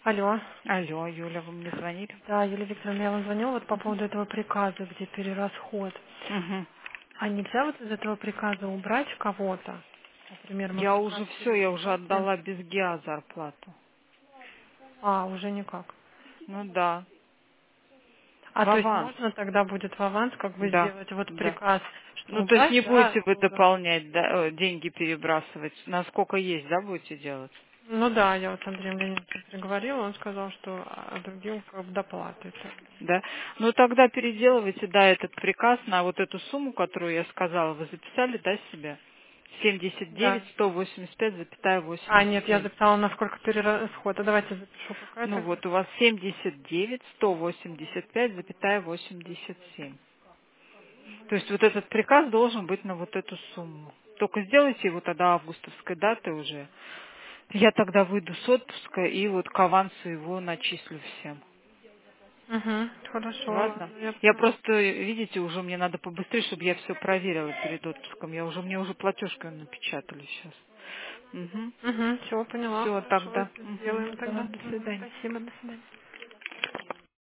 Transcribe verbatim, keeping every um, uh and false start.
Алло. Алло, Юля, вы мне звонили? Да, Юлия Викторовна, я вам звонила вот по поводу этого приказа, где перерасход. Угу. А нельзя вот из этого приказа убрать кого-то? Например, мы Я приказ уже все, я уже пересмотрим. отдала без ГИА зарплату. А, уже никак. Ну да, А в то есть аванс. можно тогда будет в аванс как бы Да, сделать вот да. приказ, что Ну то есть убрать, не да, будете вы оттуда? дополнять, да, э, деньги перебрасывать, насколько есть, да, будете делать? Ну да, я вот с Андреем Леонидовичем переговорила, он сказал, что а другим как бы доплаты. Да. Ну тогда переделывайте, да, этот приказ на вот эту сумму, которую я сказала, вы записали, да, себе? семьдесят девять Да. сто восемьдесят пять А, восемьдесят нет, я семь. записала, насколько перерасход. А давайте запишу, какая Ну тогда. вот у вас семьдесят девять сто восемьдесят пять восемьдесят семь. То есть вот этот приказ должен быть на вот эту сумму. Только сделайте его тогда августовской датой уже. Я тогда выйду с отпуска и вот к авансу его начислю всем. Угу, хорошо, Ладно? ладно, я Я поняла. просто, видите, уже мне надо побыстрее, чтобы я все проверила перед отпуском. Я уже, мне уже платежку напечатали сейчас. Угу. Угу, все, поняла, Все, хорошо, тогда. Угу. сделаем Давай, тогда. до Мгм, свидания. спасибо, до свидания.